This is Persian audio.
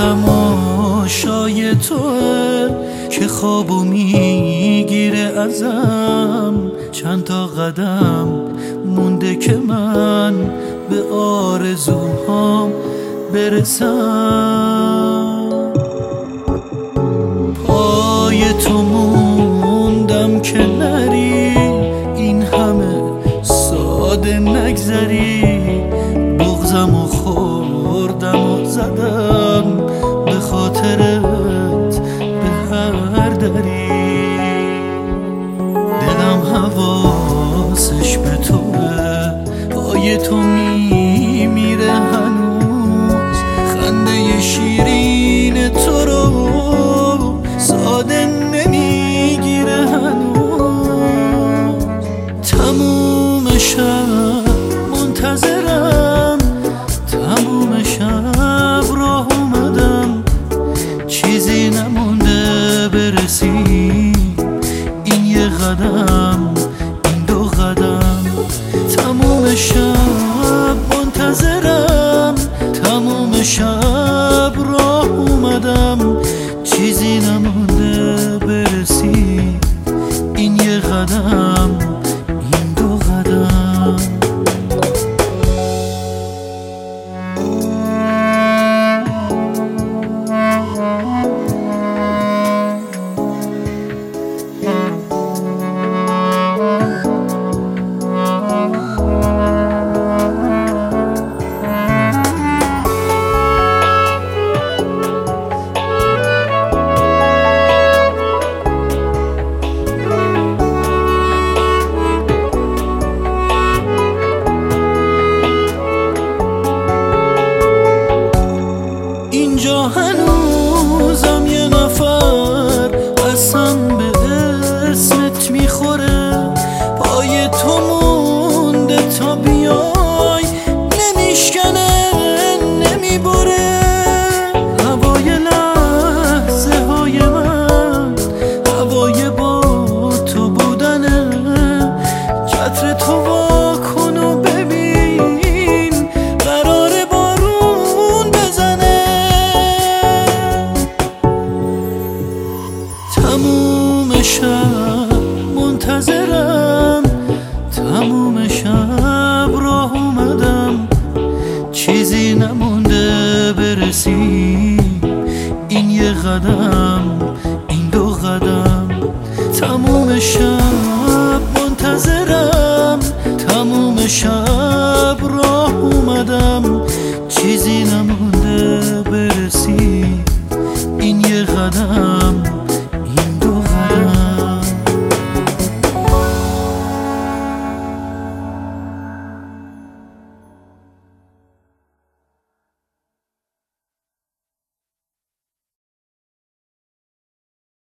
تماشای توه که خوابو میگیره ازم. چند تا قدم مونده که من به آرزوهام برسم. پای تو موندم که نری، این همه ساده نگذری. بغضم و خوردم و زدم به خاطرت به هر دری. دلم حواسش به توه، پای تو میمیره هنوز. خنده شیرین تو رو ساده نمیگیره هنوز. تموم شب منتظرم، تموم شب راه اومدم. چیزی نمونده برسی، این یه قدم این دو قدم. تموم شب منتظرم، تموم شب راه اومدم. چیزی نمونده برسی، این یه قدم این دو قدم. اینجا هنوزم یه نفر قسم به اسمت میخوره. پای تو مونده تا بیای، نمیشکنه نمیبره. هوای لحظه های من، هوای با تو بودنه. چتر تو واکن و ببین، قراره بارون بزنه. تموم شب منتظرم، تموم شب راه اومدم. چیزی نمونده برسی، این یه قدم این دو قدم. تموم شب